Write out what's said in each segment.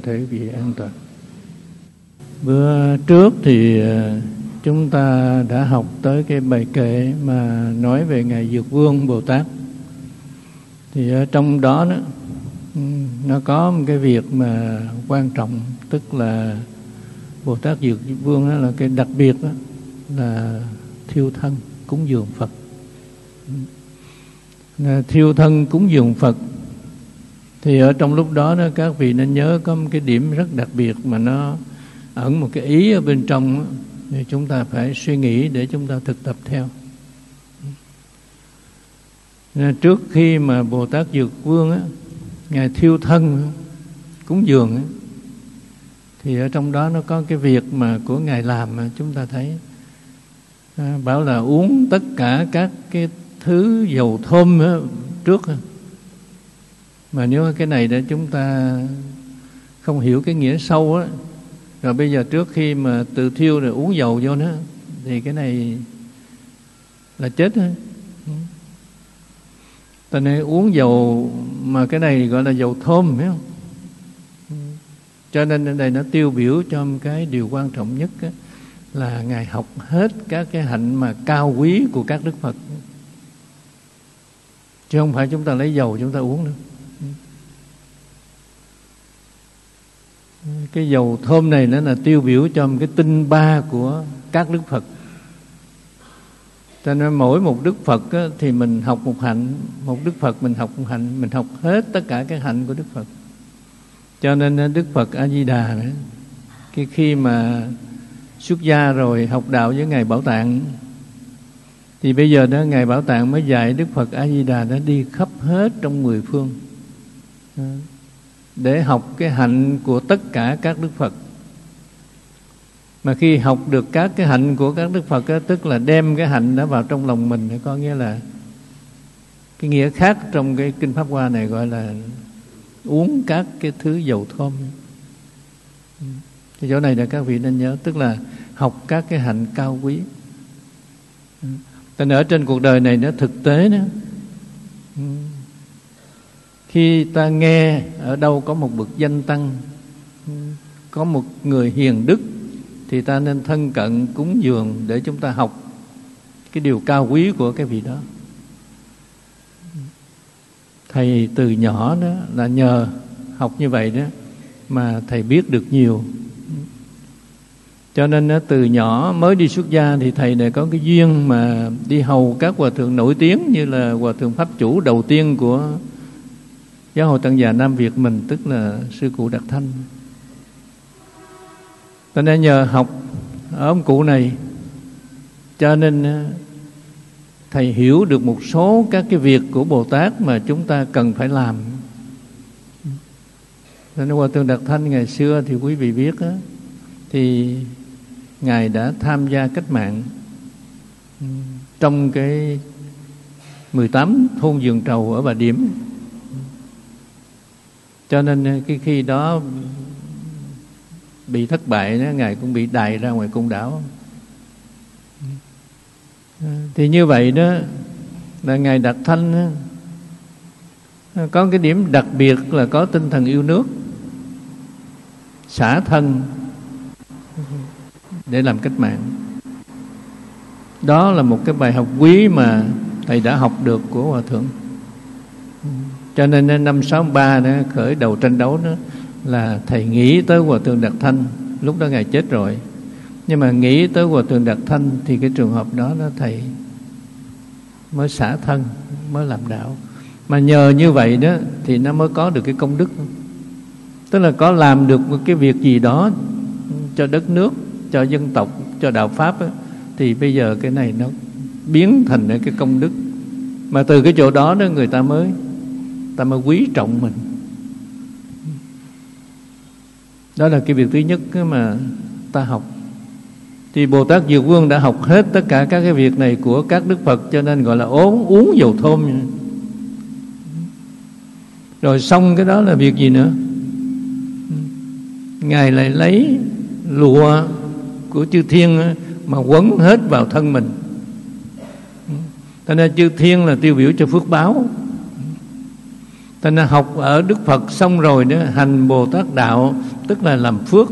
thể bị an toàn. Bữa trước thì chúng ta đã học tới cái bài kệ mà nói về Ngài Dược Vương Bồ Tát. Thì ở trong đó nó có một cái việc mà quan trọng, tức là Bồ Tát Dược Vương đó là cái đặc biệt đó, là thiêu thân cúng dường Phật. Thiêu thân cúng dường Phật thì ở trong lúc đó các vị nên nhớ có một cái điểm rất đặc biệt mà nó ẩn một cái ý ở bên trong đó, thì chúng ta phải suy nghĩ để chúng ta thực tập theo. Trước khi mà Bồ Tát Dược Vương á, Ngài thiêu thân cúng dường á, thì ở trong đó nó có cái việc mà của Ngài làm mà chúng ta thấy bảo là uống tất cả các cái thứ dầu thơm á, trước. Mà nếu cái này để chúng ta không hiểu cái nghĩa sâu á, rồi bây giờ trước khi mà tự thiêu rồi uống dầu vô nữa thì cái này là chết thôi. Tại nên uống dầu mà cái này gọi là dầu thơm, phải không? Cho nên ở đây nó tiêu biểu cho một cái điều quan trọng nhất á, là Ngài học hết các cái hạnh mà cao quý của các Đức Phật, chứ không phải chúng ta lấy dầu chúng ta uống nữa. Cái dầu thơm này nó là tiêu biểu cho một cái tinh ba của các Đức Phật. Cho nên mỗi một Đức Phật á, thì mình học một hạnh, một Đức Phật mình học một hạnh, mình học hết tất cả cái hạnh của Đức Phật. Cho nên Đức Phật A Di Đà nữa, khi mà xuất gia rồi học đạo với Ngài Bảo Tạng, thì bây giờ đó Ngài Bảo Tạng mới dạy Đức Phật A Di Đà đã đi khắp hết trong 10 phương để học cái hạnh của tất cả các Đức Phật. Mà khi học được các cái hạnh của các Đức Phật đó, tức là đem cái hạnh đó vào trong lòng mình, có nghĩa là cái nghĩa khác trong cái Kinh Pháp Hoa này gọi là uống các cái thứ dầu thơm. Cái chỗ này là các vị nên nhớ, tức là học các cái hạnh cao quý. Tại ở trên cuộc đời này nó thực tế đó, khi ta nghe ở đâu có một bậc danh tăng, có một người hiền đức, thì ta nên thân cận cúng dường để chúng ta học cái điều cao quý của cái vị đó. Thầy từ nhỏ đó là nhờ học như vậy đó mà thầy biết được nhiều. Cho nên từ nhỏ mới đi xuất gia thì thầy này có cái duyên mà đi hầu các hòa thượng nổi tiếng, như là hòa thượng pháp chủ đầu tiên của Giáo hội Tăng già Nam Việt mình, tức là sư cụ Đạt Thanh. Cho nên nhờ học ở ông cụ này, cho nên thầy hiểu được một số các cái việc của Bồ Tát mà chúng ta cần phải làm. Nên hòa thượng Đạt Thanh ngày xưa thì quý vị biết đó, thì Ngài đã tham gia cách mạng trong cái 18 thôn vườn trầu ở Bà Điểm. Cho nên cái khi đó bị thất bại đó, Ngài cũng bị đày ra ngoài Côn Đảo. Thì như vậy đó là Ngài Đạt Thanh đó, có cái điểm đặc biệt là có tinh thần yêu nước, xả thân để làm cách mạng. Đó là một cái bài học quý mà thầy đã học được của hòa thượng. Cho nên năm 63 đó khởi đầu tranh đấu đó là thầy nghĩ tới hòa thượng Đạt Thanh. Lúc đó Ngài chết rồi, nhưng mà nghĩ tới hòa thượng Đạt Thanh thì cái trường hợp đó thầy mới xả thân, mới làm đạo. Mà nhờ như vậy đó thì nó mới có được cái công đức, tức là có làm được một cái việc gì đó cho đất nước, cho dân tộc, cho đạo Pháp đó, thì bây giờ cái này nó biến thành cái công đức. Mà từ cái chỗ đó người ta mới quý trọng mình. Đó là cái việc thứ nhất mà ta học. Thì Bồ Tát Dược Vương đã học hết tất cả các cái việc này của các Đức Phật, cho nên gọi là uống dầu thơm. Rồi xong cái đó là việc gì nữa? Ngài lại lấy lụa của chư thiên mà quấn hết vào thân mình. Cho nên chư thiên là tiêu biểu cho phước báo. Cho nên học ở Đức Phật xong rồi đó, hành Bồ Tát đạo tức là làm phước,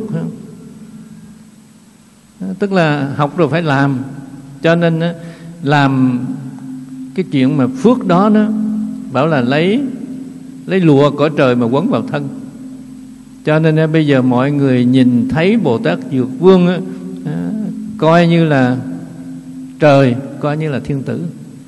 tức là học rồi phải làm. Cho nên làm cái chuyện mà phước đó bảo là lấy lụa cõi trời mà quấn vào thân. Cho nên bây giờ mọi người nhìn thấy Bồ Tát Dược Vương coi như là trời, coi như là thiên tử.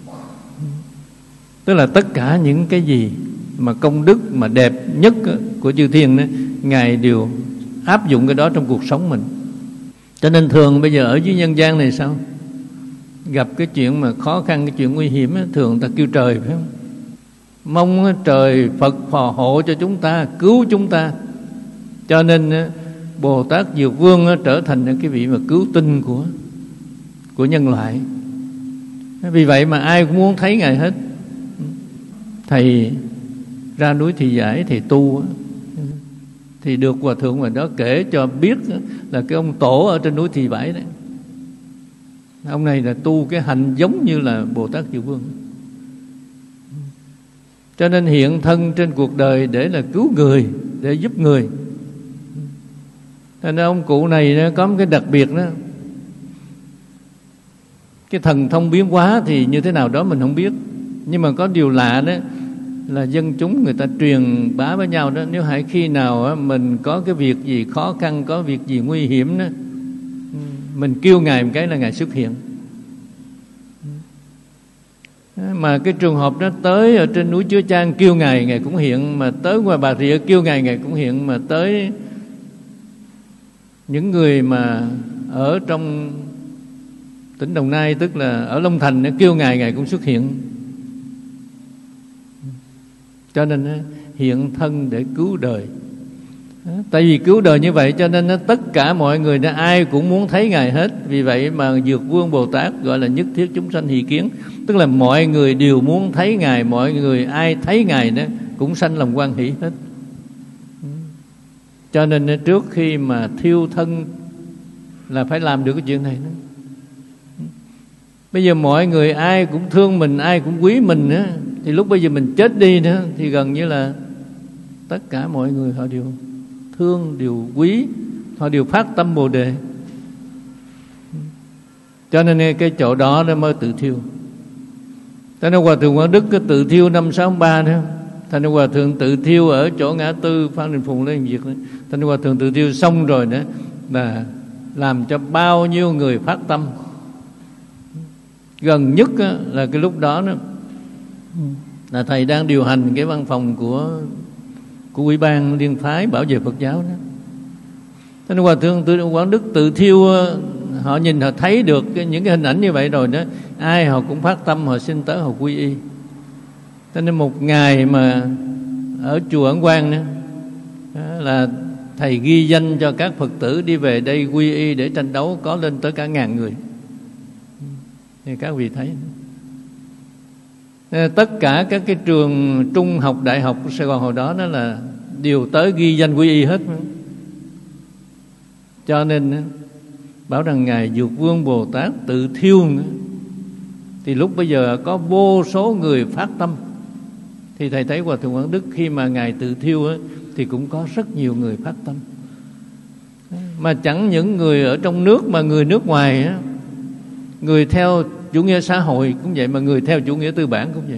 Tức là tất cả những cái gì mà công đức mà đẹp nhất của chư thiên Ngài đều áp dụng cái đó trong cuộc sống mình. Cho nên thường bây giờ ở dưới nhân gian này sao? Gặp cái chuyện mà khó khăn, cái chuyện nguy hiểm thường ta kêu trời, phải không? Mong trời Phật phò hộ cho chúng ta, cứu chúng ta. Cho nên Bồ Tát Dược Vương trở thành cái vị mà cứu tinh của nhân loại. Vì vậy mà ai cũng muốn thấy Ngài hết. Thầy ra núi Thị Giải, thầy tu thì được Hòa Thượng ngoài đó kể cho biết là cái ông tổ ở trên núi Thị Giải đấy, ông này là tu cái hành giống như là Bồ Tát Dược Vương. Cho nên hiện thân trên cuộc đời để là cứu người, để giúp người. Cho nên ông cụ này có một cái đặc biệt đó, cái thần thông biến hóa thì như thế nào đó mình không biết. Nhưng mà có điều lạ đó là dân chúng người ta truyền bá với nhau đó, nếu hãy khi nào mình có cái việc gì khó khăn, có việc gì nguy hiểm đó, mình kêu Ngài một cái là Ngài xuất hiện. Mà cái trường hợp đó tới ở trên núi Chứa Chan kêu Ngài, Ngài cũng hiện. Mà tới ngoài Bà Rịa kêu Ngài, Ngài cũng hiện. Mà tới những người mà ở trong tỉnh Đồng Nai, tức là ở Long Thành kêu Ngài, Ngài cũng xuất hiện. Cho nên hiện thân để cứu đời. Tại vì cứu đời như vậy cho nên tất cả mọi người ai cũng muốn thấy Ngài hết. Vì vậy mà Dược Vương Bồ Tát gọi là nhất thiết chúng sanh hỷ kiến. Tức là mọi người đều muốn thấy Ngài. Mọi người ai thấy Ngài đó cũng sanh lòng hoan hỷ hết. Cho nên trước khi mà thiêu thân là phải làm được cái chuyện này đó. Bây giờ mọi người ai cũng thương mình, ai cũng quý mình á, thì lúc bây giờ mình chết đi nữa thì gần như là tất cả mọi người họ đều thương, đều quý, họ đều phát tâm Bồ Đề. Cho nên cái chỗ đó nó mới tự thiêu. Cho nên Hòa Thượng Quảng Đức cái tự thiêu năm 63 đó. Thành ra Hòa Thượng tự thiêu ở chỗ ngã tư Phan Đình Phùng Lê Hồng Việt đó. Thành ra Hòa Thượng tự thiêu xong rồi đó là làm cho bao nhiêu người phát tâm. Gần nhất là cái lúc đó là thầy đang điều hành cái văn phòng của Ủy ban Liên phái bảo vệ Phật giáo đó. Cho nên Hòa Thượng Quảng Đức tự thiêu, họ nhìn họ thấy được những cái hình ảnh như vậy rồi đó, ai họ cũng phát tâm, họ xin tới họ quy y. Cho nên một ngày mà ở chùa Ấn Quang đó, là thầy ghi danh cho các Phật tử đi về đây quy y để tranh đấu, có lên tới cả 1000 người. Thì các vị thấy tất cả các cái trường trung học, đại học của Sài Gòn hồi đó đó là đều tới ghi danh quy y hết. Cho nên bảo rằng Ngài Dược Vương Bồ Tát tự thiêu nữa, thì lúc bây giờ có vô số người phát tâm. Thì thầy thấy Hòa Thượng Quảng Đức khi mà Ngài tự thiêu thì cũng có rất nhiều người phát tâm. Mà chẳng những người ở trong nước mà người nước ngoài, người theo chủ nghĩa xã hội cũng vậy, mà người theo chủ nghĩa tư bản cũng vậy,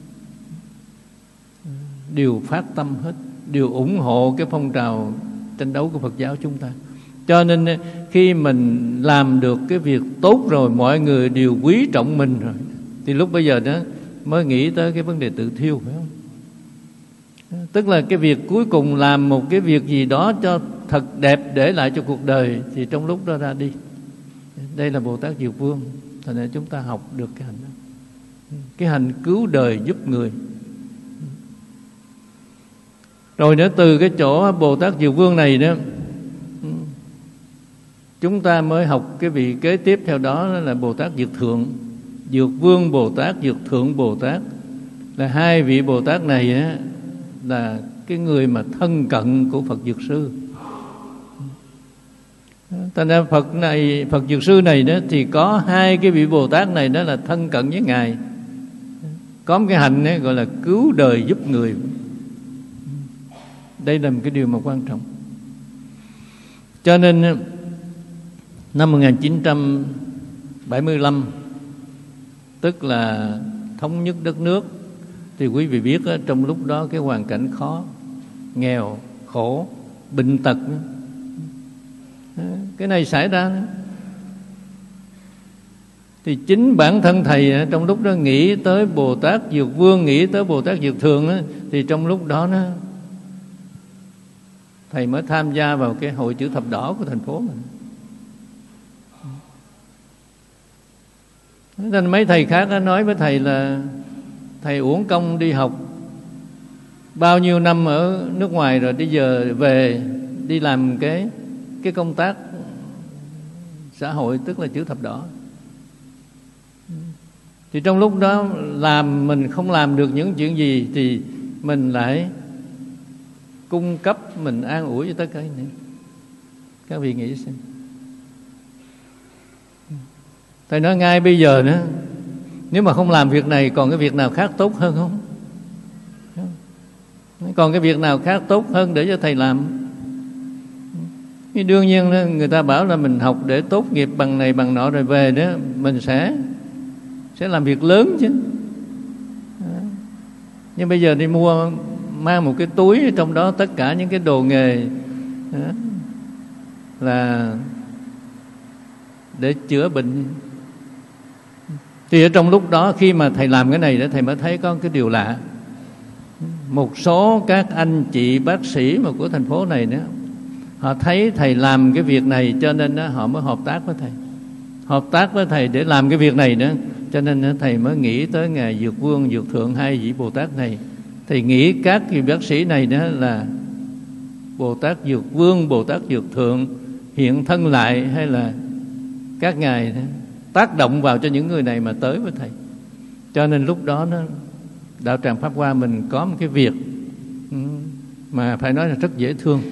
đều phát tâm hết, đều ủng hộ cái phong trào tranh đấu của Phật giáo chúng ta. Cho nên khi mình làm được cái việc tốt rồi, mọi người đều quý trọng mình rồi, thì lúc bây giờ đó mới nghĩ tới cái vấn đề tự thiêu, phải không? Tức là cái việc cuối cùng làm một cái việc gì đó cho thật đẹp để lại cho cuộc đời, thì trong lúc đó ra đi. Đây là Bồ Tát Dược Vương. Thành ra chúng ta học được cái hành đó, cái hành cứu đời giúp người. Rồi nữa từ cái chỗ Bồ Tát Dược Vương này đó, chúng ta mới học cái vị kế tiếp theo đó là Bồ Tát Dược Thượng. Dược Vương Bồ Tát, Dược Thượng Bồ Tát là hai vị Bồ Tát này á, là cái người mà thân cận của Phật Dược Sư. Thành ra Phật Dược Sư này đó thì có hai cái vị Bồ Tát này đó là thân cận với Ngài. Có một cái hành ấy, gọi là cứu đời giúp người. Đây là một cái điều mà quan trọng. Cho nên năm 1975, tức là thống nhất đất nước, thì quý vị biết trong lúc đó cái hoàn cảnh khó, nghèo, khổ, bệnh tật, cái này xảy ra nữa. Thì chính bản thân thầy trong lúc đó nghĩ tới Bồ Tát Dược Vương, nghĩ tới Bồ Tát Dược Thường đó, thì trong lúc đó thầy mới tham gia vào cái hội chữ thập đỏ của thành phố mình. Nên mấy thầy khác nói với thầy là thầy uổng công đi học bao nhiêu năm ở nước ngoài rồi, bây giờ về đi làm cái công tác xã hội, tức là chữ thập đỏ. Thì trong lúc đó làm mình không làm được những chuyện gì, thì mình lại cung cấp, mình an ủi cho tất cả những. Các vị nghĩ xem. Thầy nói ngay bây giờ nữa, nếu mà không làm việc này, còn cái việc nào khác tốt hơn không? Còn cái việc nào khác tốt hơn để cho thầy làm? Đương nhiên người ta bảo là mình học để tốt nghiệp bằng này bằng nọ, rồi về đó mình sẽ làm việc lớn chứ. Nhưng bây giờ đi mang một cái túi, trong đó tất cả những cái đồ nghề là để chữa bệnh. Thì ở trong lúc đó, khi mà thầy làm cái này đó, thầy mới thấy có cái điều lạ. Một số các anh chị bác sĩ mà của thành phố này nữa, họ thấy thầy làm cái việc này, cho nên họ mới hợp tác với thầy. Hợp tác với thầy để làm cái việc này nữa. Cho nên thầy mới nghĩ tới Ngài Dược Vương, Dược Thượng, hai vị Bồ Tát này. Thầy nghĩ các vị bác sĩ này đó là Bồ Tát Dược Vương, Bồ Tát Dược Thượng hiện thân lại, hay là các ngài tác động vào cho những người này mà tới với thầy. Cho nên lúc đó đạo tràng Pháp Hoa mình có một cái việc mà phải nói là rất dễ thương.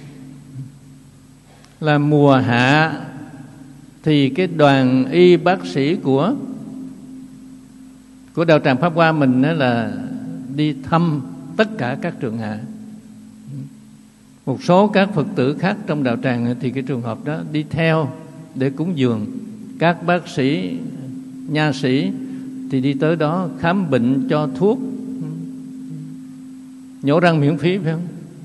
Là mùa hạ thì cái đoàn y bác sĩ của đạo tràng Pháp Hoa mình là đi thăm tất cả các trường hạ. Một số các Phật tử khác trong đạo tràng thì cái trường hợp đó đi theo để cúng dường. Các bác sĩ, nha sĩ thì đi tới đó khám bệnh, cho thuốc, nhổ răng miễn phí, phải không?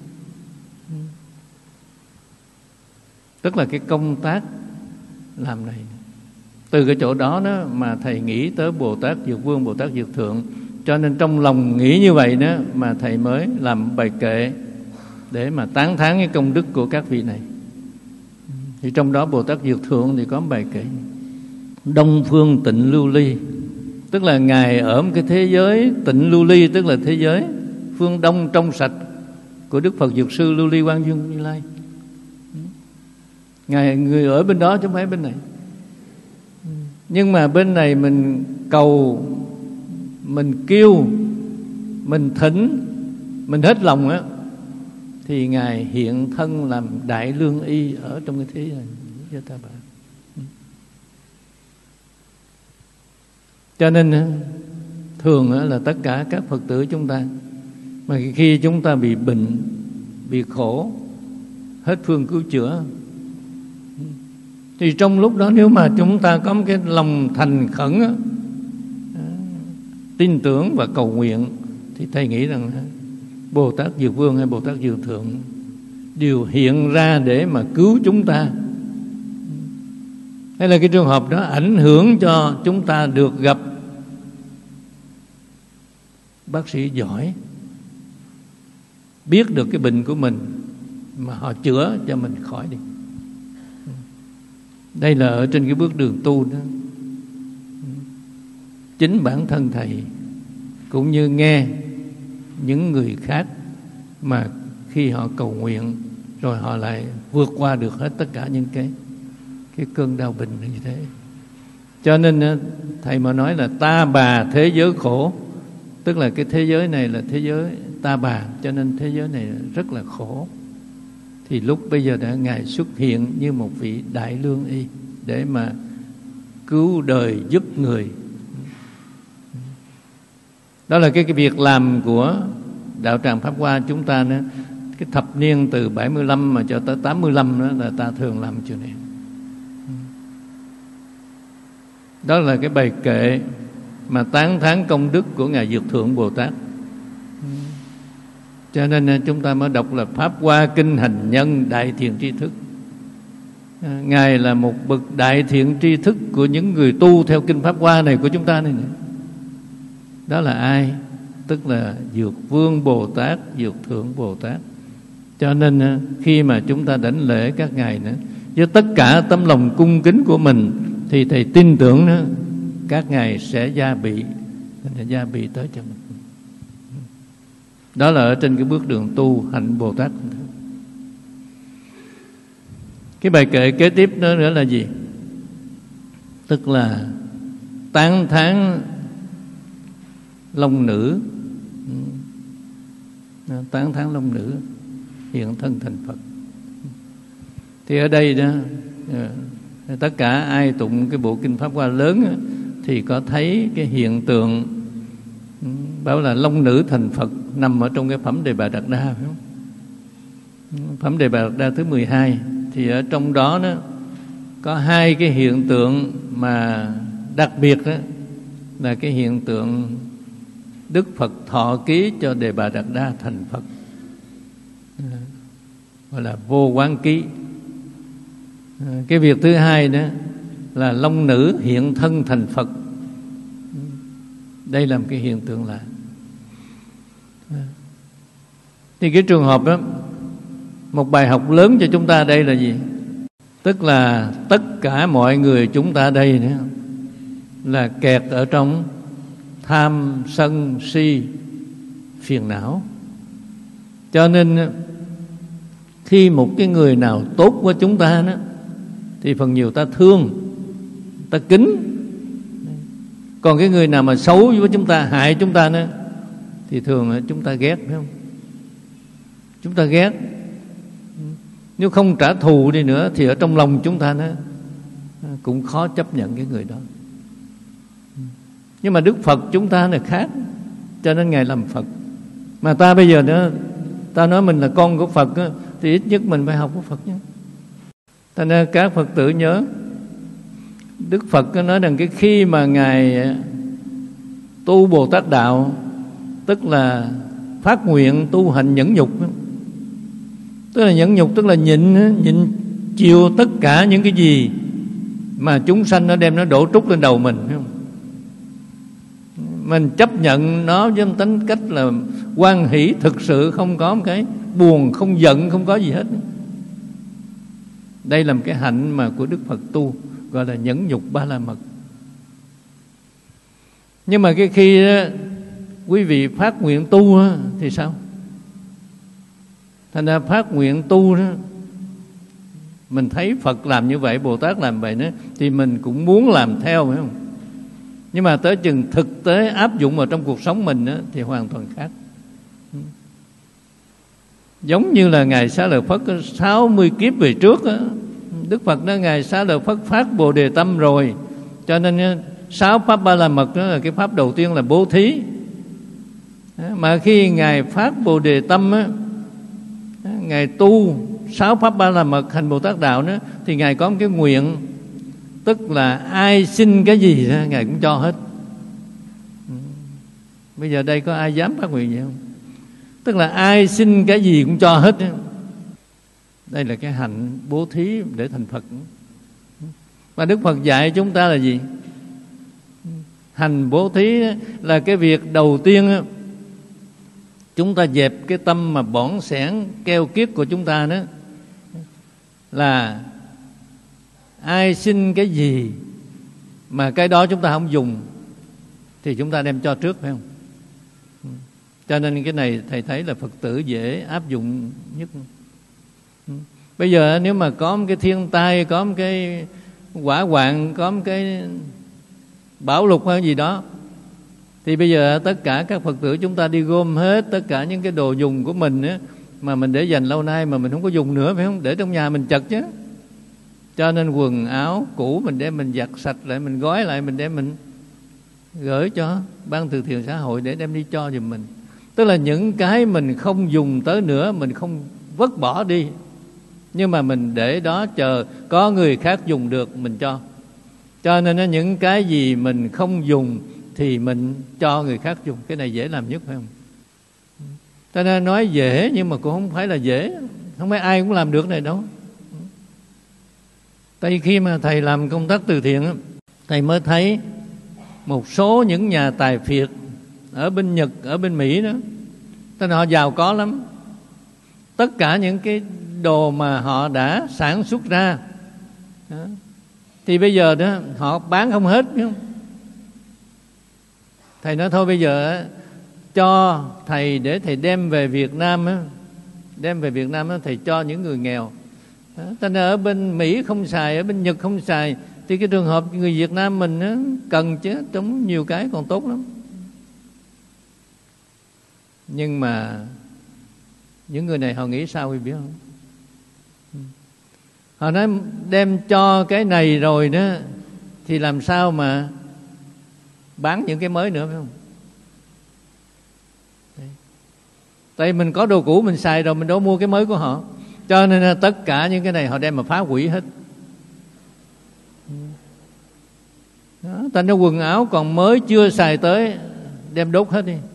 Tức là cái công tác làm này. Từ cái chỗ đó mà thầy nghĩ tới Bồ Tát Dược Vương, Bồ Tát Dược Thượng. Cho nên trong lòng nghĩ như vậy đó mà thầy mới làm bài kệ để mà tán thán cái công đức của các vị này. Thì trong đó Bồ Tát Dược Thượng thì có bài kệ Đông Phương Tịnh Lưu Ly, tức là Ngài ở một cái thế giới tịnh lưu ly, tức là thế giới phương Đông trong sạch của Đức Phật Dược Sư Lưu Ly Quang Dương Như Lai. Ngài người ở bên đó chứ không phải bên này. Nhưng mà bên này mình cầu, mình kêu, mình thỉnh, mình hết lòng á, thì Ngài hiện thân làm Đại Lương Y ở trong cái thế này cho ta bà. Cho nên thường là tất cả các Phật tử chúng ta, mà khi chúng ta bị bệnh, bị khổ, hết phương cứu chữa, thì trong lúc đó nếu mà chúng ta có một cái lòng thành khẩn á, tin tưởng và cầu nguyện, thì thầy nghĩ rằng Bồ Tát Dược Vương hay Bồ Tát Dược Thượng đều hiện ra để mà cứu chúng ta. Hay là cái trường hợp đó ảnh hưởng cho chúng ta được gặp bác sĩ giỏi, biết được cái bệnh của mình mà họ chữa cho mình khỏi đi. Đây là ở trên cái bước đường tu đó. Chính bản thân thầy cũng như nghe những người khác mà khi họ cầu nguyện rồi họ lại vượt qua được hết tất cả những cái cơn đau bệnh như thế. Cho nên thầy mà nói là ta bà thế giới khổ, tức là cái thế giới này là thế giới ta bà, cho nên thế giới này rất là khổ. Thì lúc bây giờ đã Ngài xuất hiện như một vị Đại Lương Y để mà cứu đời giúp người. Đó là cái việc làm của đạo tràng Pháp Hoa chúng ta nữa. cái thập niên từ 75 mà cho tới 85 đó là ta thường làm chuyện này. Đó là cái bài kệ mà tán thán công đức của Ngài Dược Thượng Bồ Tát. Cho nên chúng ta mới đọc là Pháp Hoa Kinh Hành Nhân Đại Thiện Tri Thức. Ngài là một bậc đại thiện tri thức của những người tu theo Kinh Pháp Hoa này của chúng ta này. Đó là ai? Tức là Dược Vương Bồ Tát, Dược Thượng Bồ Tát. Cho nên khi mà chúng ta đảnh lễ các ngài nữa, với tất cả tấm lòng cung kính của mình, thì thầy tin tưởng đó, các ngài sẽ gia bị tới cho mình. Đó là ở trên cái bước đường tu hạnh Bồ Tát. Cái bài kệ kế tiếp đó nữa là gì? Tức là tán thán long nữ, tán thán long nữ hiện thân thành Phật. Thì ở đây đó, tất cả ai tụng cái bộ Kinh Pháp Hoa lớn thì có thấy cái hiện tượng bảo là long nữ thành Phật nằm ở trong cái phẩm Đề Bà Đạt Đa, phải không? Phẩm Đề Bà Đạt Đa thứ 12. Thì ở trong đó có hai cái hiện tượng mà đặc biệt đó, là cái hiện tượng Đức Phật thọ ký cho Đề Bà Đạt Đa thành Phật, gọi là vô quán ký. Cái việc thứ hai đó là long nữ hiện thân thành Phật. Đây là một cái hiện tượng lạ. Thì cái trường hợp đó, một bài học lớn cho chúng ta đây là gì? Tức là tất cả mọi người chúng ta đây nữa là kẹt ở trong tham sân si phiền não. Cho nên khi một cái người nào tốt với chúng ta đó, thì phần nhiều ta thương, ta kính. Còn cái người nào mà xấu với chúng ta, hại chúng ta đó, thì thường chúng ta ghét, phải không? Chúng ta ghét. Nếu không trả thù đi nữa thì ở trong lòng chúng ta cũng khó chấp nhận cái người đó. Nhưng mà Đức Phật chúng ta là khác, cho nên Ngài làm Phật. Mà ta bây giờ nữa, ta nói mình là con của Phật đó, thì ít nhất mình phải học của Phật nhé. Thành ra các Phật tử nhớ, Đức Phật nói rằng cái khi mà Ngài tu Bồ Tát Đạo, tức là phát nguyện tu hành nhẫn nhục. Tức là nhẫn nhục, tức là nhịn chịu tất cả những cái gì mà chúng sanh nó đem nó đổ trút lên đầu mình, phải không? Mình chấp nhận nó với một tính cách là hoan hỷ thực sự, không có một cái buồn, không giận, không có gì hết. Đây là một cái hạnh mà của Đức Phật tu, gọi là nhẫn nhục ba la mật. Nhưng mà cái khi đó, quý vị phát nguyện tu đó, thì sao? Thành ra phát nguyện tu đó, mình thấy Phật làm như vậy, Bồ Tát làm vậy đó, thì mình cũng muốn làm theo, phải không? Nhưng mà tới chừng thực tế áp dụng vào trong cuộc sống mình đó, thì hoàn toàn khác. Giống như là Ngài Xá Lợi Phất 60 kiếp về trước đó, Đức Phật đó, Ngài Xá Lợi Phất phát Bồ Đề Tâm rồi. Cho nên 6 pháp ba la mật đó là cái pháp đầu tiên là bố thí. Mà khi Ngài phát Bồ Đề Tâm á, Ngài tu 6 pháp ba la mật hành Bồ Tát Đạo đó, thì Ngài có một cái nguyện, tức là ai xin cái gì đó, Ngài cũng cho hết. Bây giờ đây có ai dám phát nguyện vậy không? Tức là ai xin cái gì cũng cho hết đó. Đây là cái hạnh bố thí để thành Phật. Mà Đức Phật dạy chúng ta là gì? Hành bố thí là cái việc đầu tiên, chúng ta dẹp cái tâm mà bỏng sẻn keo kiết của chúng ta đó, là ai xin cái gì mà cái đó chúng ta không dùng thì chúng ta đem cho trước, phải không? Cho nên cái này thầy thấy là Phật tử dễ áp dụng nhất. Bây giờ nếu mà có một cái thiên tai, có một cái hỏa hoạn, có một cái bão lụt hay gì đó, thì bây giờ tất cả các Phật tử chúng ta đi gom hết tất cả những cái đồ dùng của mình á, mà mình để dành lâu nay mà mình không có dùng nữa, phải không? Để trong nhà mình chật chứ. Cho nên quần áo cũ mình đem mình giặt sạch lại, mình gói lại, mình đem mình gửi cho ban từ thiện xã hội để đem đi cho giùm mình. Tức là những cái mình không dùng tới nữa, mình không vứt bỏ đi, nhưng mà mình để đó chờ có người khác dùng được mình cho. Cho nên những cái gì mình không dùng thì mình cho người khác dùng. Cái này dễ làm nhất, phải không? Ta nên nói dễ nhưng mà cũng không phải là dễ. Không phải ai cũng làm được này đâu. Tại vì khi mà thầy làm công tác từ thiện, thầy mới thấy một số những nhà tài phiệt ở bên Nhật, ở bên Mỹ đó, tên họ giàu có lắm. Tất cả những cái đồ mà họ đã sản xuất ra đó, thì bây giờ đó họ bán không hết, biết không? Thầy nói thôi bây giờ cho thầy để thầy đem về Việt Nam á, đem về Việt Nam á, thầy cho những người nghèo. Thành ra ở bên Mỹ không xài, ở bên Nhật không xài, thì cái trường hợp người Việt Nam mình á, cần chứ, trong nhiều cái còn tốt lắm. Nhưng mà những người này họ nghĩ sao quý biết không? Họ nói đem cho cái này rồi đó thì làm sao mà bán những cái mới nữa, phải không? Đấy. Tại mình có đồ cũ mình xài rồi, mình đâu mua cái mới của họ. Cho nên là tất cả những cái này họ đem mà phá hủy hết. Đó, thành ra quần áo còn mới chưa xài tới đem đốt hết đi.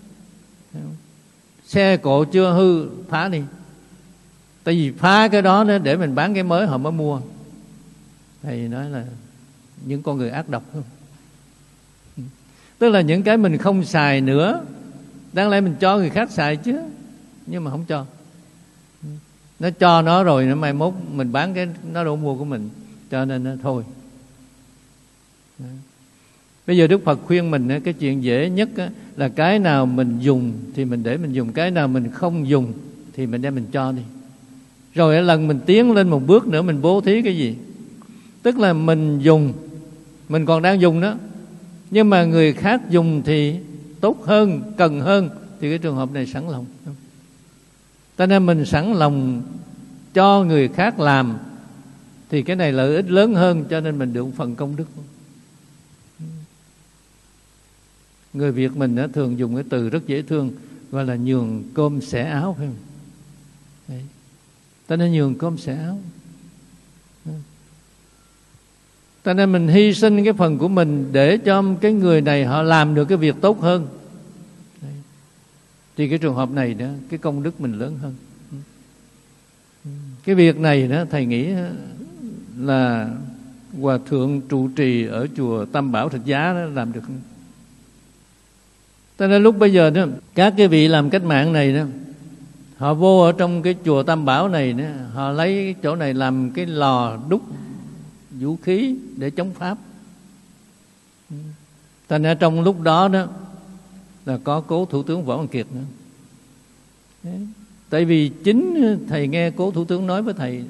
Xe cộ chưa hư phá đi. Tại vì phá cái đó để mình bán cái mới họ mới mua. Thầy nói là những con người ác độc không? Tức là những cái mình không xài nữa, đáng lẽ mình cho người khác xài chứ, nhưng mà không cho. Nó cho nó rồi, nó mai mốt mình bán cái nó đâu mua của mình. Cho nên nó thôi. Bây giờ Đức Phật khuyên mình cái chuyện dễ nhất là cái nào mình dùng thì mình để mình dùng, cái nào mình không dùng thì mình đem mình cho đi. Rồi lần mình tiến lên một bước nữa mình bố thí cái gì? Tức là mình dùng, mình còn đang dùng đó, nhưng mà người khác dùng thì tốt hơn, cần hơn, thì cái trường hợp này sẵn lòng. Cho nên mình sẵn lòng cho người khác làm thì cái này lợi ích lớn hơn, cho nên mình được phần công đức. Người Việt mình thường dùng cái từ rất dễ thương, gọi là nhường cơm xẻ áo, phải không? Đấy. Cho nên nhường cơm xẻ áo. Cho nên mình hy sinh cái phần của mình để cho cái người này họ làm được cái việc tốt hơn. Đấy. Thì cái trường hợp này đó, cái công đức mình lớn hơn. Cái việc này đó thầy nghĩ là Hòa Thượng trụ trì ở chùa Tam Bảo Thạch Giá đó làm được. Cho nên lúc bây giờ đó, các cái vị làm cách mạng này đó, họ vô ở trong cái chùa Tam Bảo này đó, họ lấy cái chỗ này làm cái lò đúc vũ khí để chống Pháp. Thành ra trong lúc đó đó là có cố Thủ tướng Võ Văn Kiệt nữa. Đấy. Tại vì chính thầy nghe cố Thủ tướng nói với thầy,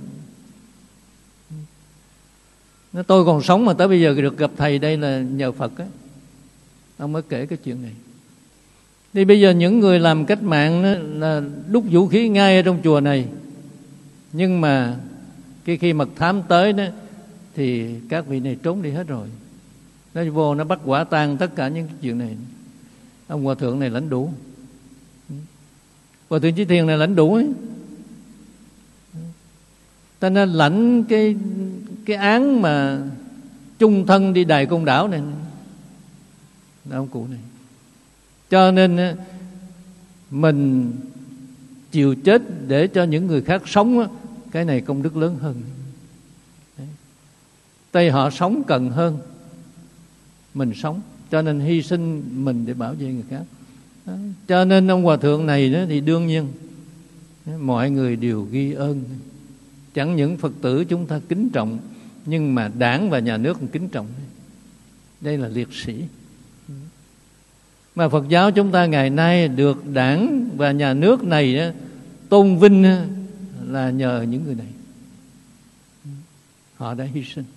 nói tôi còn sống mà tới bây giờ được gặp thầy đây là nhờ Phật á. Ông mới kể cái chuyện này. Thì bây giờ những người làm cách mạng là đúc vũ khí ngay ở trong chùa này. Nhưng mà khi mật thám tới đó thì các vị này trốn đi hết rồi. Nó vô nó bắt quả tang tất cả những cái chuyện này. Ông Hòa Thượng này lãnh đủ. Hòa Thượng Chí Thiền này lãnh đủ ấy. Ta nên lãnh cái án mà chung thân đi Đài Côn Đảo này. Là ông cụ này. Cho nên mình chịu chết để cho những người khác sống, cái này công đức lớn hơn. Tại họ sống cần hơn mình sống, cho nên hy sinh mình để bảo vệ người khác. Cho nên ông Hòa Thượng này đó thì đương nhiên mọi người đều ghi ơn. Chẳng những Phật tử chúng ta kính trọng, nhưng mà đảng và nhà nước cũng kính trọng. Đây là liệt sĩ. Mà Phật giáo chúng ta ngày nay được đảng và nhà nước này tôn vinh là nhờ những người này. Họ đã hy sinh.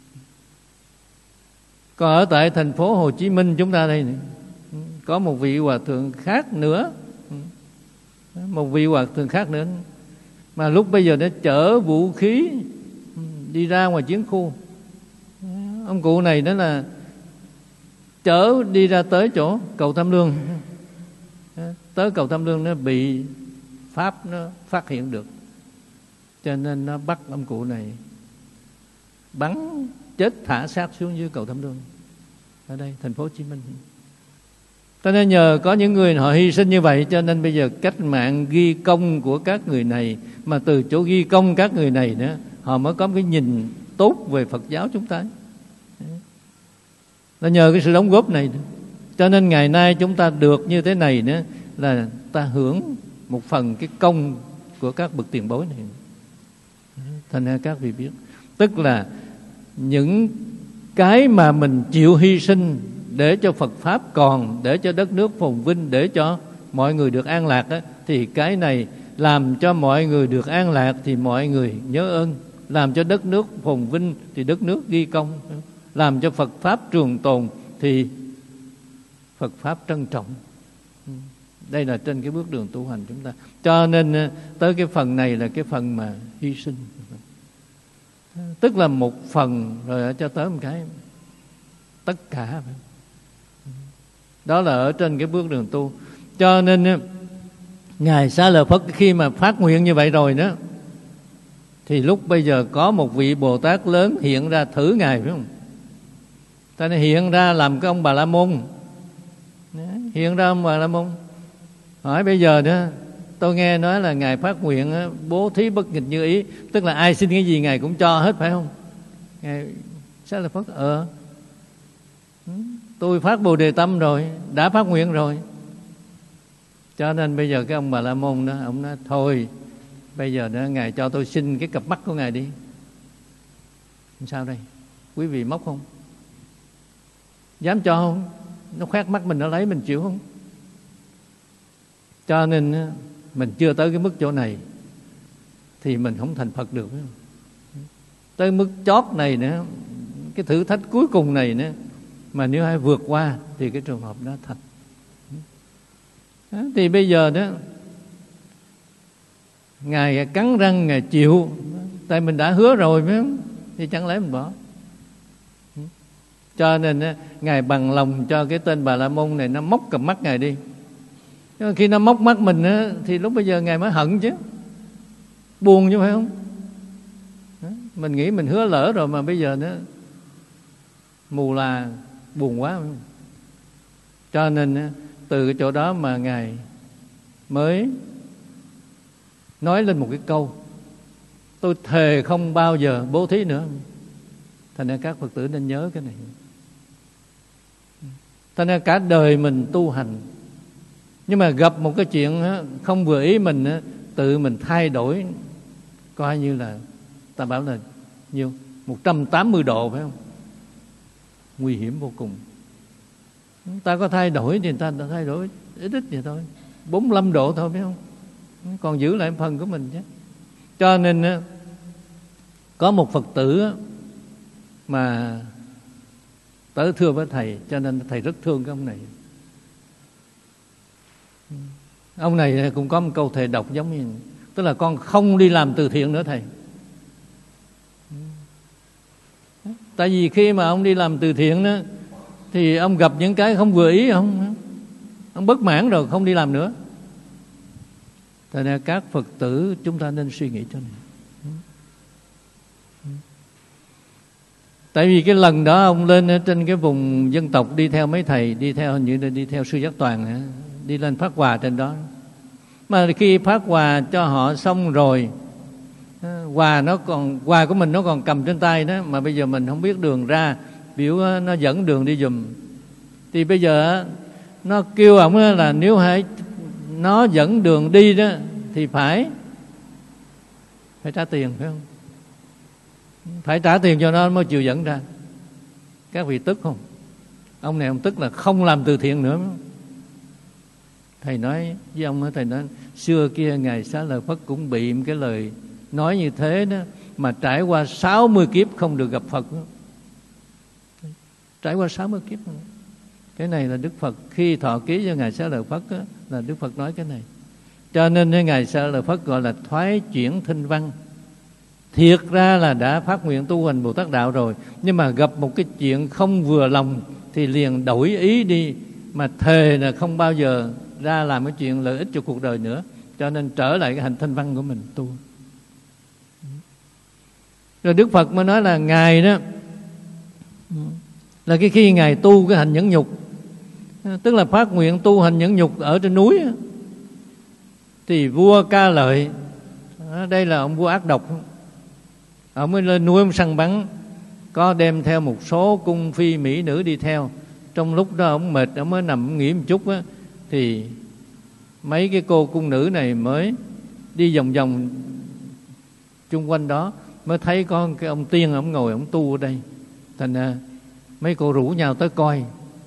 Còn ở tại thành phố Hồ Chí Minh chúng ta đây này, có một vị hòa thượng khác nữa. Một vị hòa thượng khác nữa. Mà lúc bây giờ nó chở vũ khí đi ra ngoài chiến khu. Ông cụ này đó là chở đi ra tới chỗ cầu Tham Lương. tới cầu Tham Lương nó bị Pháp nó phát hiện được, cho nên nó bắt ông cụ này bắn chết thả xác xuống dưới cầu Tham Lương ở đây thành phố Hồ Chí Minh. Cho nên nhờ có những người họ hy sinh như vậy, cho nên bây giờ cách mạng ghi công của các người này, mà từ chỗ ghi công các người này nữa, họ mới có cái nhìn tốt về Phật giáo chúng ta. Là nhờ cái sự đóng góp này nữa. Cho nên ngày nay chúng ta được như thế này nữa, là ta hưởng một phần cái công của các bậc tiền bối này. Thành ra các vị biết, tức là những cái mà mình chịu hy sinh để cho Phật Pháp còn, để cho đất nước phồn vinh, để cho mọi người được an lạc á, thì cái này làm cho mọi người được an lạc thì mọi người nhớ ơn, làm cho đất nước phồn vinh thì đất nước ghi công, làm cho Phật Pháp trường tồn thì Phật Pháp trân trọng. Đây là trên cái bước đường tu hành chúng ta. Cho nên tới cái phần này là cái phần mà hy sinh, tức là một phần rồi cho tới một cái tất cả. Đó là ở trên cái bước đường tu. Cho nên Ngài Xá Lợi Phất khi mà phát nguyện như vậy rồi đó, thì lúc bây giờ có một vị Bồ Tát lớn hiện ra thử Ngài, phải không? Ta nên hiện ra làm cái ông Bà La Môn. Hiện ra ông Bà La Môn hỏi bây giờ đó, tôi nghe nói là Ngài phát nguyện bố thí bất nghịch như ý, tức là ai xin cái gì Ngài cũng cho hết, phải không? Ngài Xá Lợi Phất tôi phát Bồ Đề tâm rồi, đã phát nguyện rồi. Cho nên bây giờ cái ông Bà La Môn đó, ông nói thôi bây giờ đó Ngài cho tôi xin cái cặp mắt của Ngài đi. Sao đây? Quý vị móc không? Dám cho không? Nó khoét mắt mình, nó lấy mình chịu không? Cho nên mình chưa tới cái mức chỗ này thì mình không thành Phật được. Tới mức chót này nữa, cái thử thách cuối cùng này nữa, mà nếu ai vượt qua thì cái trường hợp đó thành. Thì bây giờ đó Ngài cắn răng Ngài chịu, tại mình đã hứa rồi phải không? Thì chẳng lẽ mình bỏ. Cho nên Ngài bằng lòng cho cái tên Bà La Môn này nó móc cặp mắt Ngài đi. Khi nó móc mắt mình thì lúc bây giờ Ngài mới hận chứ, buồn chứ phải không? Mình nghĩ mình hứa lỡ rồi mà bây giờ nó mù là buồn quá. Cho nên từ cái chỗ đó mà Ngài mới nói lên một cái câu: tôi thề không bao giờ bố thí nữa. Thành ra các Phật tử nên nhớ cái này. Thành ra cả đời mình tu hành, nhưng mà gặp một cái chuyện không vừa ý mình, tự mình thay đổi, coi như là ta bảo là nhiêu 180 độ, phải không? Nguy hiểm vô cùng. Ta có thay đổi thì ta đã thay đổi ít ít vậy thôi, 45 độ thôi, phải không? Còn giữ lại phần của mình chứ. Cho nên có một Phật tử mà tới thưa với thầy, cho nên thầy rất thương cái ông này. Ông này cũng có một câu thề độc giống như, tức là con không đi làm từ thiện nữa thầy. Tại vì khi mà ông đi làm từ thiện đó, thì ông gặp những cái không vừa ý, ông bất mãn rồi không đi làm nữa. Thành ra các Phật tử chúng ta nên suy nghĩ cho này. Tại vì cái lần đó ông lên ở trên cái vùng dân tộc, đi theo mấy thầy, đi theo sư Giác Toàn, đi lên phát quà trên đó. Mà khi phát quà cho họ xong rồi, quà của mình nó còn cầm trên tay đó, mà bây giờ mình không biết đường ra, biểu nó dẫn đường đi giùm. Thì bây giờ nó kêu ổng là nếu hay nó dẫn đường đi đó thì phải trả tiền, phải không? Phải trả tiền cho nó mới chịu dẫn ra. Các vị tức không? Ông này ông tức là không làm từ thiện nữa. Thầy nói với ông, thầy nói xưa kia Ngài Xá Lợi Phất cũng bị cái lời nói như thế đó, mà trải qua 60 kiếp không được gặp Phật đó. Trải qua 60 kiếp. Cái này là Đức Phật khi thọ ký cho Ngài Xá Lợi Phất đó, là Đức Phật nói cái này. Cho nên Ngài Xá Lợi Phất gọi là thoái chuyển thinh văn. Thiệt ra là đã phát nguyện tu hành Bồ Tát Đạo rồi, nhưng mà gặp một cái chuyện không vừa lòng thì liền đổi ý đi, mà thề là không bao giờ ra làm cái chuyện lợi ích cho cuộc đời nữa. Cho nên trở lại cái hành thanh văn của mình tu. Rồi Đức Phật mới nói là Ngài đó là cái khi Ngài tu cái hành nhẫn nhục, tức là phát nguyện tu hành nhẫn nhục ở trên núi, thì vua Ca Lợi, đây là ông vua ác độc, ông mới lên núi ông săn bắn, có đem theo một số cung phi mỹ nữ đi theo. Trong lúc đó ông mệt, ông mới nằm nghỉ một chút á, thì mấy cái cô cung nữ này mới đi vòng vòng chung quanh đó, mới thấy có cái ông tiên ông ngồi ông tu ở đây. Thành ra mấy cô rủ nhau tới coi.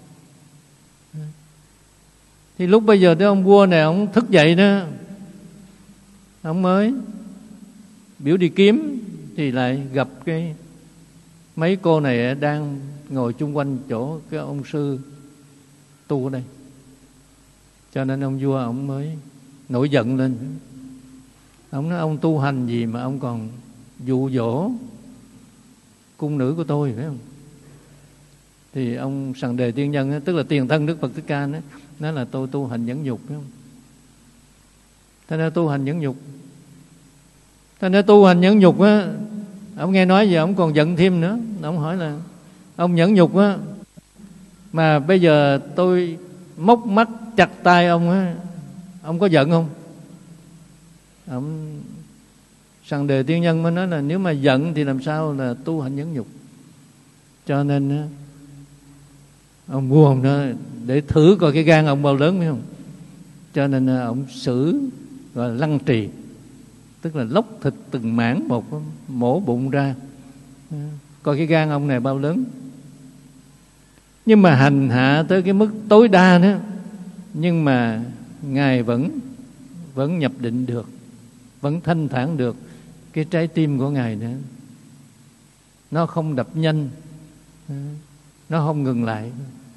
Thì lúc bây giờ cái ông vua này ông thức dậy đó, ông mới biểu đi kiếm, thì lại gặp cái mấy cô này đang ngồi chung quanh chỗ cái ông sư tu ở đây. Cho nên ông vua ông mới nổi giận lên. Ông nói ông tu hành gì mà ông còn dụ dỗ cung nữ của tôi, phải không? Thì ông Sằng Đề Tiên Nhân, tức là tiền thân Đức Phật Thích Ca, nói là tôi tu hành nhẫn nhục, phải không? Thế nên tu hành nhẫn nhục. Thế nên tu hành nhẫn nhục á, ông nghe nói giờ ông còn giận thêm nữa. Ông hỏi là ông nhẫn nhục á, mà bây giờ tôi móc mắt chặt tay ông á, ông có giận không? Ông Sằng Đề Tiên Nhân mới nói là nếu mà giận thì làm sao là tu hành nhẫn nhục. Cho nên ông vua ông nói để thử coi cái gan ông bao lớn, phải không? Cho nên ông xử gọi là lăng trì, tức là lóc thịt từng mảng một, mổ bụng ra, coi cái gan ông này bao lớn. Nhưng mà hành hạ tới cái mức tối đa nữa, nhưng mà Ngài vẫn nhập định được, vẫn thanh thản được. Cái trái tim của Ngài nữa, nó không đập nhanh, nó không ngừng lại.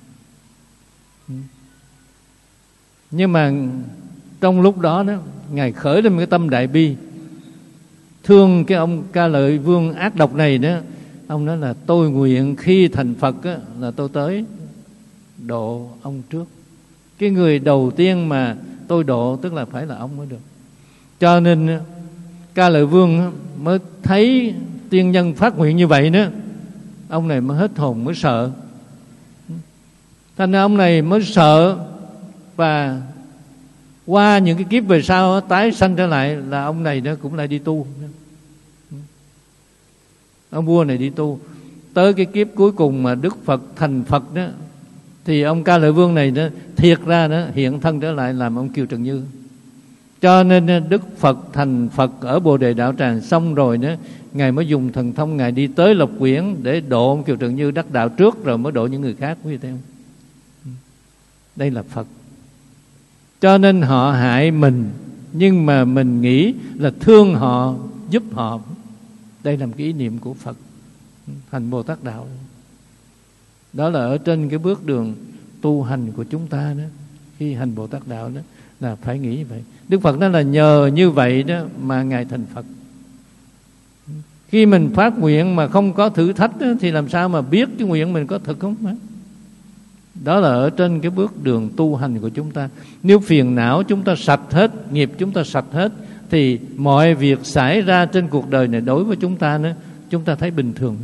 Nhưng mà trong lúc đó đó, Ngài khởi lên một cái tâm đại bi, thương cái ông Ca Lợi Vương ác độc này đó. Ông nói là tôi nguyện khi thành Phật á, là tôi tới độ ông trước. Cái người đầu tiên mà tôi độ tức là phải là ông mới được. Cho nên Ca Lợi Vương mới thấy tiên nhân phát nguyện như vậy đó, ông này mới hết hồn, mới sợ. Thành ra ông này mới sợ, và qua những cái kiếp về sau tái sanh trở lại là ông này đó cũng lại đi tu. Ông vua này đi tu tới cái kiếp cuối cùng mà Đức Phật thành Phật đó, thì ông Ca Lợi Vương này đó thiệt ra đó hiện thân trở lại làm ông Kiều Trần Như. Cho nên Đức Phật thành Phật ở Bồ Đề Đạo Tràng xong rồi đó, Ngài mới dùng thần thông Ngài đi tới Lộc Quyển để độ ông Kiều Trần Như đắc đạo trước, rồi mới độ những người khác. Quý vị thấy không? Đây là Phật. Cho nên họ hại mình, nhưng mà mình nghĩ là thương họ, giúp họ. Đây là một cái ý niệm của Phật hành Bồ Tát Đạo. Đó là ở trên cái bước đường tu hành của chúng ta đó. Khi hành Bồ Tát Đạo đó là phải nghĩ vậy. Đức Phật nói là nhờ như vậy đó mà Ngài thành Phật. Khi mình phát nguyện mà không có thử thách đó, thì làm sao mà biết cái nguyện mình có thực không? Đó là ở trên cái bước đường tu hành của chúng ta. Nếu phiền não chúng ta sạch hết, nghiệp chúng ta sạch hết, thì mọi việc xảy ra trên cuộc đời này đối với chúng ta nữa, chúng ta thấy bình thường.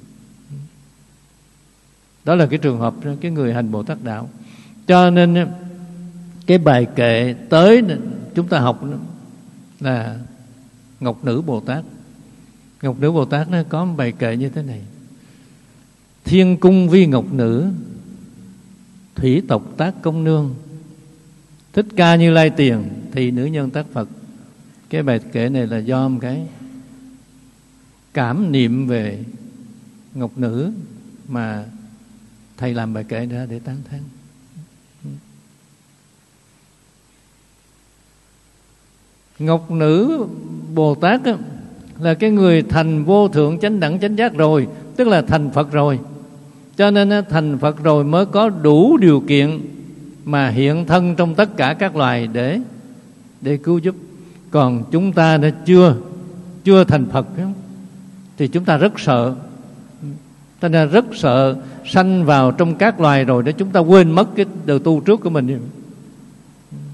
Đó là cái trường hợp cái người hành Bồ Tát Đạo. Cho nên cái bài kệ tới chúng ta học là Ngọc Nữ Bồ Tát. Ngọc Nữ Bồ Tát nó có một bài kệ như thế này: Thiên cung vi ngọc nữ, thủy tộc tác công nương, Thích Ca Như Lai tiền, thì nữ nhân tác Phật. Cái bài kệ này là do một cái cảm niệm về ngọc nữ mà thầy làm bài kệ ra để tán thán. Ngọc Nữ Bồ Tát á, là cái người thành vô thượng chánh đẳng chánh giác rồi, tức là thành Phật rồi. Cho nên thành Phật rồi mới có đủ điều kiện mà hiện thân trong tất cả các loài để cứu giúp. Còn chúng ta đã chưa thành Phật thì chúng ta rất sợ. Ta nên rất sợ sanh vào trong các loài rồi để chúng ta quên mất cái đời tu trước của mình.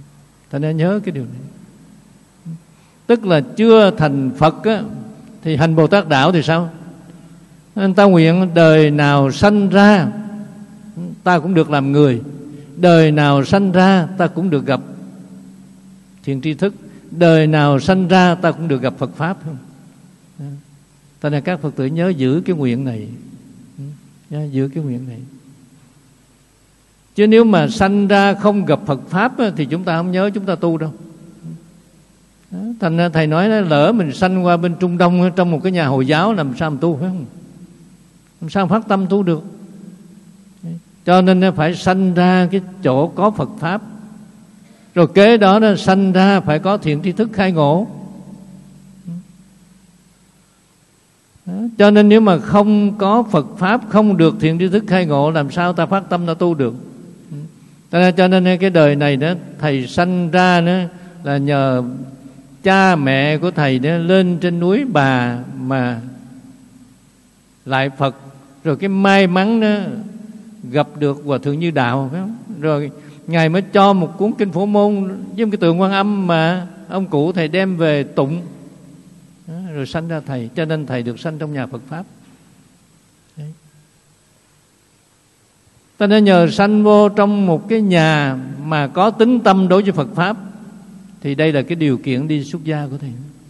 ta nên nhớ cái điều này. Tức là chưa thành Phật á, thì hành Bồ Tát đạo thì sao? Nên ta nguyện đời nào sanh ra ta cũng được làm người, đời nào sanh ra ta cũng được gặp thiện tri thức, đời nào sanh ra ta cũng được gặp Phật Pháp. Ta nên các Phật tử nhớ giữ cái nguyện này, nhớ giữ cái nguyện này. Chứ nếu mà sanh ra không gặp Phật Pháp thì chúng ta không nhớ, chúng ta tu đâu. Thành ra thầy nói lỡ mình sanh qua bên Trung Đông trong một cái nhà Hồi giáo làm sao mà tu, phải không? Làm sao phát tâm tu được? Cho nên phải sanh ra cái chỗ có Phật Pháp, rồi kế đó nó sanh ra phải có thiện tri thức khai ngộ. Cho nên nếu mà không có Phật Pháp, không được thiện tri thức khai ngộ, làm sao ta phát tâm ta tu được? Cho nên cái đời này đó, thầy sanh ra đó là nhờ cha mẹ của thầy đó lên trên núi Bà mà lại Phật, rồi cái may mắn đó gặp được Hòa Thượng Như Đạo, phải không? Rồi Ngài mới cho một cuốn Kinh Phổ Môn với một cái tượng Quan Âm mà ông cụ thầy đem về tụng đó, rồi sanh ra thầy. Cho nên thầy được sanh trong nhà Phật Pháp. Đấy. Ta nên nhờ sanh vô trong một cái nhà mà có tín tâm đối với Phật Pháp, thì đây là cái điều kiện đi xuất gia của thầy.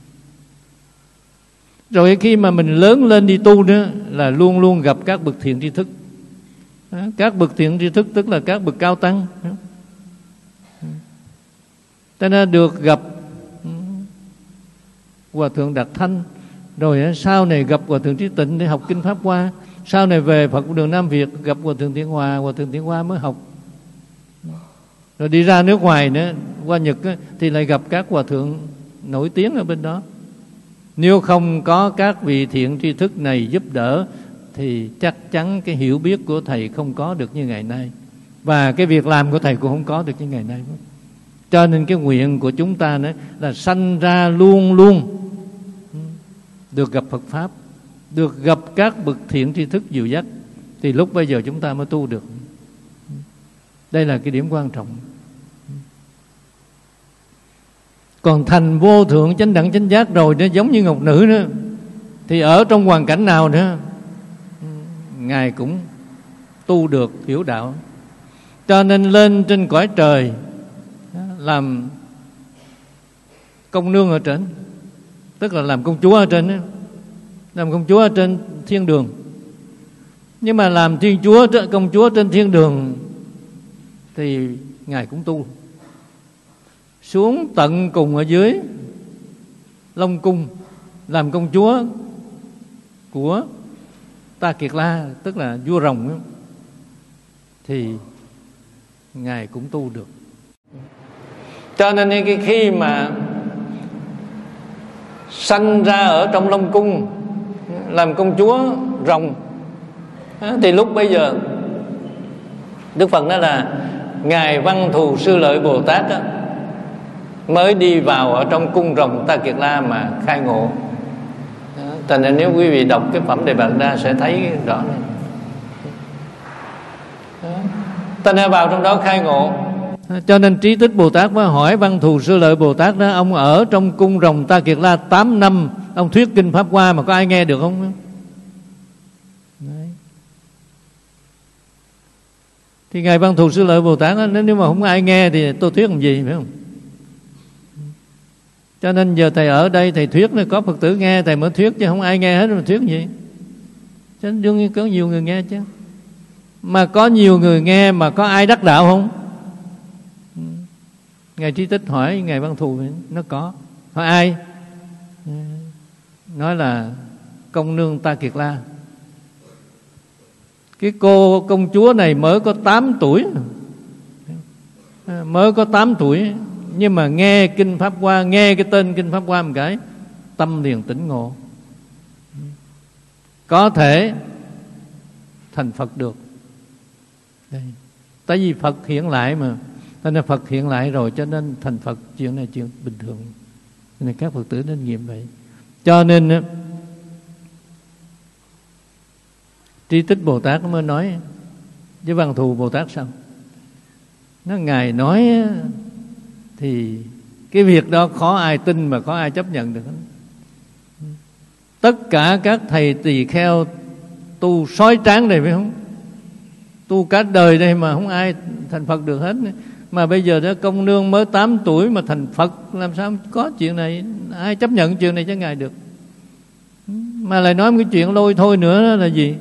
Rồi khi mà mình lớn lên đi tu nữa là luôn luôn gặp các bậc thiện tri thức. Các bậc thiện tri thức tức là các bậc cao tăng. Ta nên được gặp Hòa Thượng Đạt Thanh, rồi sau này gặp Hòa Thượng Trí Tịnh để học Kinh Pháp Hoa, sau này về Phật Đường Nam Việt gặp Hòa Thượng Thiện Hòa, Hòa Thượng Thiện Hòa mới học. Rồi đi ra nước ngoài nữa, qua Nhật á, thì lại gặp các hòa thượng nổi tiếng ở bên đó. Nếu không có các vị thiện tri thức này giúp đỡ thì chắc chắn cái hiểu biết của thầy không có được như ngày nay, và cái việc làm của thầy cũng không có được như ngày nay. Cho nên cái nguyện của chúng ta nữa là sanh ra luôn luôn được gặp Phật Pháp, được gặp các bậc thiện tri thức dìu dắt, thì lúc bây giờ chúng ta mới tu được. Đây là cái điểm quan trọng. Còn thành vô thượng chánh đẳng chánh giác rồi nó giống như ngọc nữ nữa, thì ở trong hoàn cảnh nào nữa Ngài cũng tu được, hiểu đạo. Cho nên lên trên cõi trời làm công nương ở trên, tức là làm công chúa ở trên, làm công chúa ở trên thiên đường. Nhưng mà làm thiên chúa, công chúa trên thiên đường thì Ngài cũng tu. Xuống tận cùng ở dưới Long Cung làm công chúa của Ta Kiệt La, tức là vua rồng ấy, thì Ngài cũng tu được. Cho nên khi mà sanh ra ở trong Long Cung làm công chúa rồng, thì lúc bây giờ Đức Phật nói là Ngài Văn Thù Sư Lợi Bồ Tát đó, mới đi vào ở trong cung rồng Ta Kiệt La mà khai ngộ. Cho nên nếu quý vị đọc cái phẩm Đề Bà Đa sẽ thấy rõ này. Ta nên vào trong đó khai ngộ. Cho nên Trí Tích Bồ Tát mới hỏi Văn Thù Sư Lợi Bồ Tát đó, ông ở trong cung rồng Ta Kiệt La 8 năm, ông thuyết kinh Pháp Hoa mà có ai nghe được không? Đấy. Thì Ngài Văn Thù Sư Lợi Bồ Tát đó, nếu mà không ai nghe thì tôi thuyết làm gì, phải không? Cho nên giờ thầy ở đây thầy thuyết, có Phật tử nghe thầy mới thuyết, chứ không ai nghe hết mà thuyết gì. Cho nên đương nhiên có nhiều người nghe chứ. Mà có nhiều người nghe mà có ai đắc đạo không? Ngài Trí Tích hỏi Ngài Văn Thù, nó có. Hỏi ai? Nói là công nương Ta Kiệt La. Cái cô công chúa này mới có 8 tuổi, mới có 8 tuổi, nhưng mà nghe kinh Pháp Hoa, nghe cái tên kinh Pháp Hoa một cái, tâm liền tỉnh ngộ, có thể thành Phật được. Đây. Tại vì Phật hiện lại mà, nên Phật hiện lại rồi cho nên thành Phật, chuyện này chuyện bình thường. Nên các Phật tử nên nghiệm vậy. Cho nên Trí Tích Bồ Tát mới nói với Văn Thù Bồ Tát sao? Nó Ngài nói thì cái việc đó khó ai tin mà khó ai chấp nhận được. Tất cả các thầy tỳ kheo tu sói tráng này phải không? Tu cả đời đây mà không ai thành Phật được hết. Mà bây giờ đó công nương mới 8 tuổi mà thành Phật, làm sao có chuyện này? Ai chấp nhận chuyện này cho Ngài được? Mà lại nói một cái chuyện lôi thôi nữa đó là gì?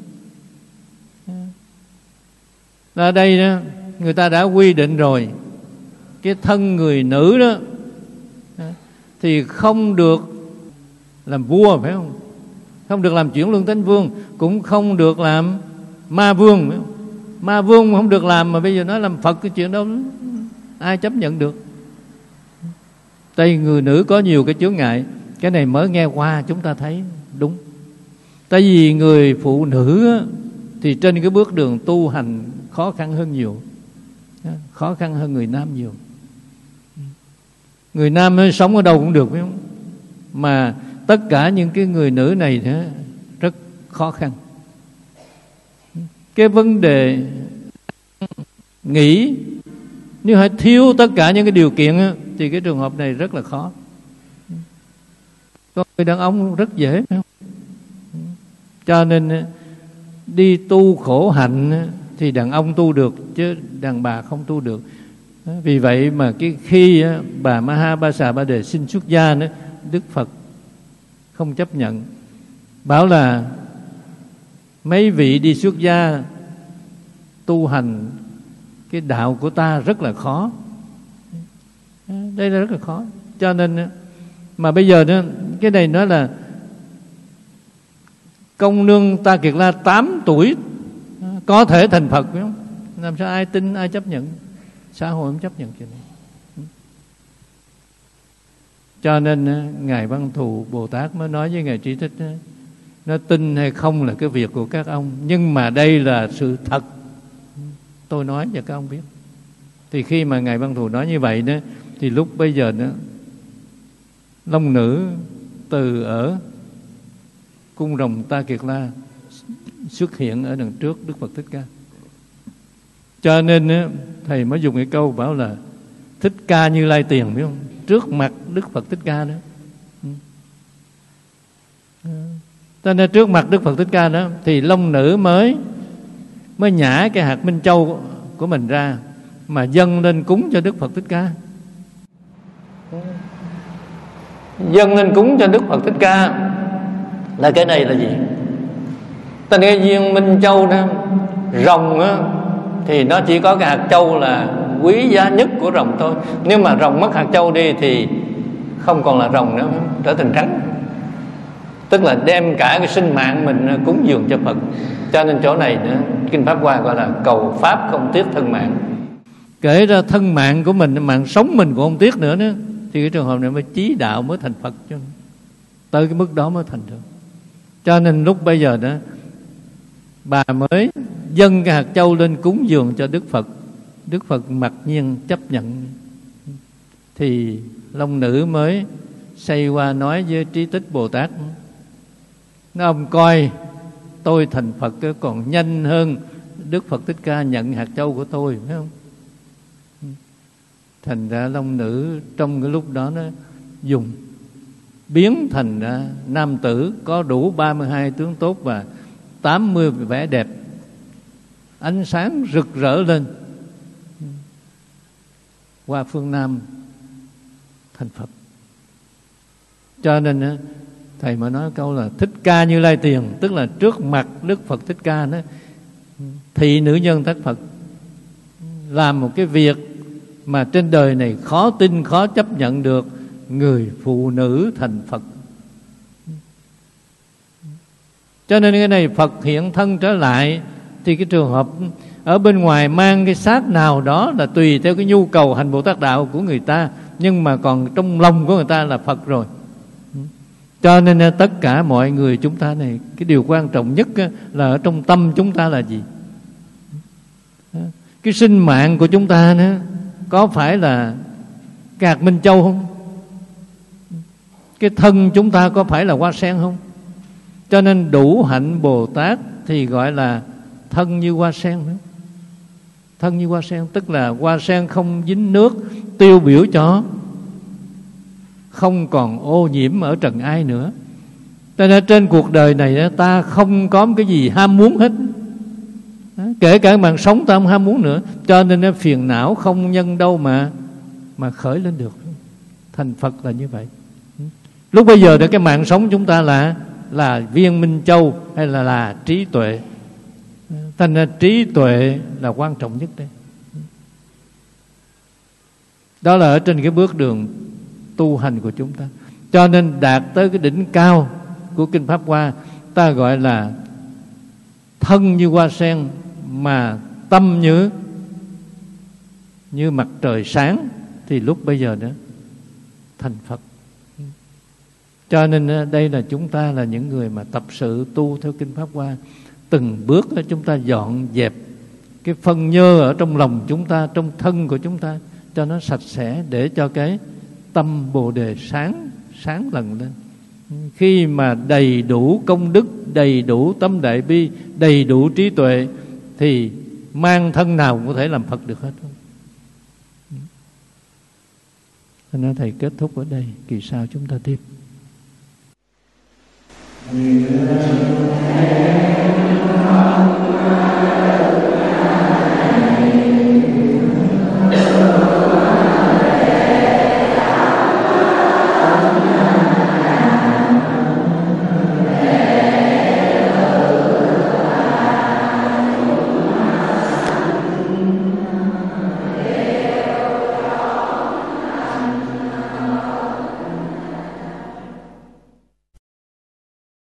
Ở đây đó, người ta đã quy định rồi, cái thân người nữ đó thì không được làm vua, phải không? Không được làm chuyển luân tánh vương, cũng không được làm ma vương, phải không? Ma vương không được làm, mà bây giờ nói làm Phật, cái chuyện đó ai chấp nhận được? Tại người nữ có nhiều cái chướng ngại. Cái này mới nghe qua chúng ta thấy đúng. Tại vì người phụ nữ thì trên cái bước đường tu hành khó khăn hơn nhiều, khó khăn hơn người nam nhiều. Người nam sống ở đâu cũng được, phải không? Mà tất cả những cái người nữ này rất khó khăn. Cái vấn đề nghĩ nếu phải thiếu tất cả những cái điều kiện thì cái trường hợp này rất là khó. Còn người đàn ông rất dễ, phải không? Cho nên đi tu khổ hạnh thì đàn ông tu được chứ đàn bà không tu được. Vì vậy mà khi bà Maha Ba Xà Ba Đề xin xuất gia nữa, Đức Phật không chấp nhận, bảo là mấy vị đi xuất gia tu hành cái đạo của ta rất là khó. Đây là rất là khó. Cho nên mà bây giờ đó, cái này nói là công nương Ta Kiệt La 8 tuổi có thể thành Phật, phải không? Làm sao ai tin, ai chấp nhận? Xã hội không chấp nhận chuyện này. Cho nên Ngài Văn Thù Bồ Tát mới nói với Ngài Trí Thích, nó tin hay không là cái việc của các ông, nhưng mà đây là sự thật, tôi nói cho các ông biết. Thì khi mà Ngài Văn Thù nói như vậy đó, thì lúc bây giờ đó, long nữ từ ở cung rồng Ta Kiệt La xuất hiện ở đằng trước Đức Phật Thích Ca. Cho nên thầy mới dùng cái câu bảo là Thích Ca Như Lai Tiền, biết không? Trước mặt Đức Phật Thích Ca đó. Cho nên trước mặt Đức Phật Thích Ca đó thì long nữ mới nhả cái hạt Minh Châu của mình ra mà dâng lên cúng cho Đức Phật Thích Ca. Dâng lên cúng cho Đức Phật Thích Ca là cái này là gì? Tên cái viên Minh Châu đó, rồng á, thì nó chỉ có cái hạt châu là quý giá nhất của rồng thôi. Nếu mà rồng mất hạt châu đi thì không còn là rồng nữa, trở thành trắng. Tức là đem cả cái sinh mạng mình cúng dường cho Phật. Cho nên chỗ này nữa, Kinh Pháp Hoa gọi là cầu Pháp không tiếc thân mạng. Kể ra thân mạng của mình, mạng sống mình cũng không tiếc nữa đó, thì cái trường hợp này mới chí đạo, mới thành Phật chứ. Tới cái mức đó mới thành được. Cho nên lúc bây giờ đó, bà mới dâng cái hạt châu lên cúng dường cho Đức Phật. Đức Phật mặc nhiên chấp nhận. Thì long nữ mới xoay qua nói với Trí Tích Bồ Tát, nói ông coi tôi thành Phật còn nhanh hơn Đức Phật Thích Ca nhận hạt châu của tôi, phải không? Thành ra long nữ trong cái lúc đó nó dùng biến thành ra nam tử có đủ 32 tướng tốt và 80 vẻ đẹp, ánh sáng rực rỡ lên, qua phương Nam thành Phật. Cho nên thầy mới nói câu là Thích Ca Như Lai Tiền, tức là trước mặt Đức Phật Thích Ca đó, thị nữ nhân thất Phật làm một cái việc mà trên đời này khó tin, khó chấp nhận được, người phụ nữ thành Phật. Cho nên cái này Phật hiện thân trở lại, thì cái trường hợp ở bên ngoài mang cái xác nào đó là tùy theo cái nhu cầu hành Bồ Tát đạo của người ta, nhưng mà còn trong lòng của người ta là Phật rồi. Cho nên tất cả mọi người chúng ta này, cái điều quan trọng nhất là ở trong tâm chúng ta là gì? Cái sinh mạng của chúng ta nữa, có phải là cái hạt Minh Châu không? Cái thân chúng ta có phải là hoa sen không? Cho nên đủ hạnh Bồ Tát thì gọi là thân như hoa sen. Thân như hoa sen, tức là hoa sen không dính nước, tiêu biểu cho không còn ô nhiễm ở trần ai nữa. Cho nên trên cuộc đời này ta không có cái gì ham muốn hết. Kể cả mạng sống ta không ham muốn nữa. Cho nên phiền não không nhân đâu mà khởi lên được. Thành Phật là như vậy. Lúc bây giờ cái mạng sống chúng ta là viên minh châu hay là trí tuệ. Thành ra trí tuệ là quan trọng nhất đây. Đó là ở trên cái bước đường tu hành của chúng ta. Cho nên đạt tới cái đỉnh cao của Kinh Pháp Hoa, ta gọi là thân như hoa sen mà tâm như mặt trời sáng, thì lúc bây giờ đó thành Phật. Cho nên đây là chúng ta là những người mà tập sự tu theo Kinh Pháp Hoa. Từng bước chúng ta dọn dẹp cái phân nhơ ở trong lòng chúng ta, trong thân của chúng ta, cho nó sạch sẽ, để cho cái tâm Bồ Đề sáng lần lên. Khi mà đầy đủ công đức, đầy đủ tâm đại bi, đầy đủ trí tuệ, thì mang thân nào cũng có thể làm Phật được hết. Nên thầy kết thúc ở đây, kỳ sau chúng ta tiếp.